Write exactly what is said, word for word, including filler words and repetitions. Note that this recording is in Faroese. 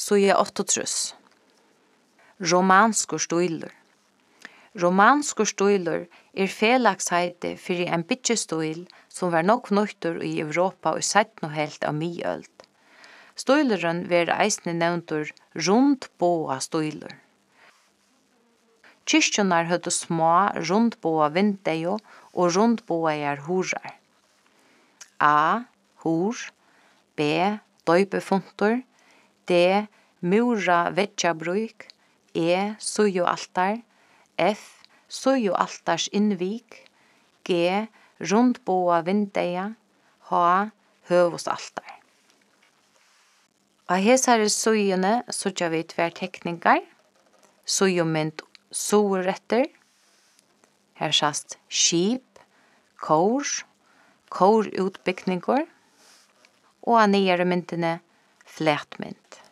Suje åttaogtrýss. Romanskur stílur. Romanskur stílur er felagsheiti fyrir ein byggistíl som var nokk nøytur i Europa i seinnu helt av miðøld. Stílurin verður eisini nevndur rundboga stílur. Kirkjunar høvdu smá rundboga vindeygu og rundbogaðar hurðar. A. Hurð. B. Døypifuntur. D. Múra veggjabrúk. E. Síðualtar. F. Síðualtars innvík. G. Rundboga vindeyga. H. Høvuðsaltar. Á hesari síðuni síggja vit tvær tekningar. Síðumynd suðureftir. Her sjást skip, kór, kórútbygningur og á niðari myndini flatmynd.